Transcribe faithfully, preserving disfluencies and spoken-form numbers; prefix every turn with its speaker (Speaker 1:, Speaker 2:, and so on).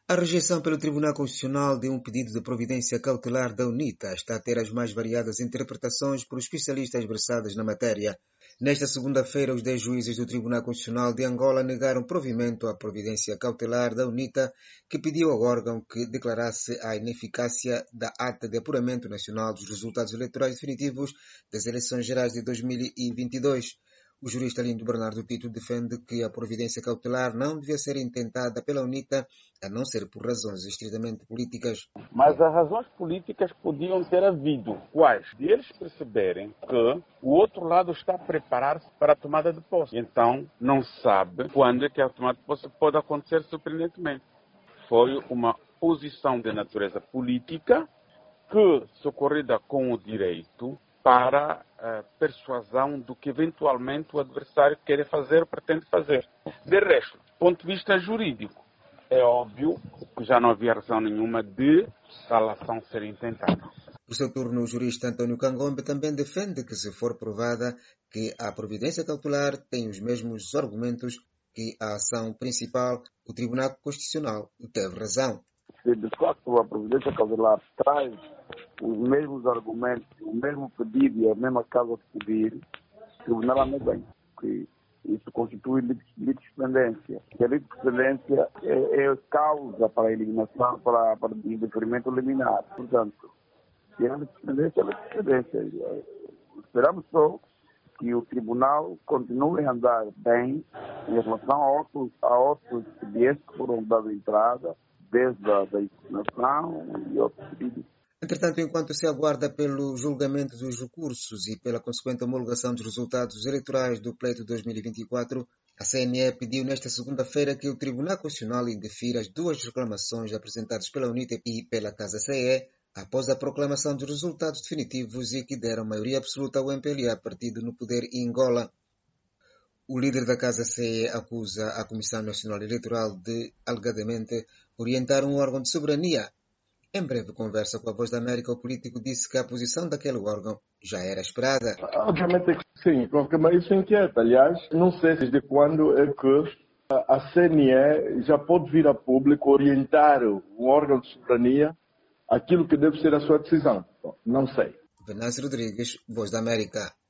Speaker 1: A rejeição pelo Tribunal Constitucional de um pedido de providência cautelar da UNITA está a ter as mais variadas interpretações por especialistas versados na matéria. Nesta segunda-feira, os dez juízes do Tribunal Constitucional de Angola negaram provimento à providência cautelar da UNITA, que pediu ao órgão que declarasse a ineficácia da ata de apuramento nacional dos resultados eleitorais definitivos das eleições gerais de dois mil e vinte e dois. O jurista Lindo Bernardo Tito defende que a providência cautelar não devia ser intentada pela UNITA, a não ser por razões estritamente políticas.
Speaker 2: Mas as razões políticas podiam ter havido. Quais? De eles perceberem que o outro lado está a preparar-se para a tomada de posse. Então, não sabe quando é que a tomada de posse pode acontecer surpreendentemente. Foi uma posição de natureza política que, socorrida com o direito, para a persuasão do que eventualmente o adversário quer fazer ou pretende fazer. De resto, do ponto de vista jurídico, é óbvio que já não havia razão nenhuma de a ação ser intentada.
Speaker 1: Por seu turno, o jurista António Cangombe também defende que, se for provada que a providência cautelar tem os mesmos argumentos que a ação principal, o Tribunal Constitucional teve razão.
Speaker 3: Se de facto a providência cautelar traz os mesmos argumentos, o mesmo pedido e a mesma causa de pedir, o tribunal não bem, que isso constitui litispendência. E a litispendência é, é causa para a eliminação, para, para o indeferimento liminar. Portanto, se é litispendência, é litispendência. Esperamos só que o tribunal continue a andar bem em relação a outros, a outros expedientes que foram dados entrada, desde a da impugnação e outros pedidos.
Speaker 1: Entretanto, enquanto se aguarda pelo julgamento dos recursos e pela consequente homologação dos resultados eleitorais do pleito dois mil e vinte e quatro, a C N E pediu nesta segunda-feira que o Tribunal Constitucional indefira as duas reclamações apresentadas pela UNITA e pela Casa C E após a proclamação dos resultados definitivos e que deram maioria absoluta ao M P L A, partido no poder em Angola. O líder da Casa C E acusa a Comissão Nacional Eleitoral de, alegadamente, orientar um órgão de soberania. Em breve conversa com a Voz da América, o político disse que a posição daquele órgão já era esperada.
Speaker 4: Obviamente que sim, mas isso inquieta. Aliás, não sei desde quando é que a C N E já pode vir a público orientar um órgão de soberania aquilo que deve ser a sua decisão. Não sei.
Speaker 1: Venâncio Rodrigues, Voz da América.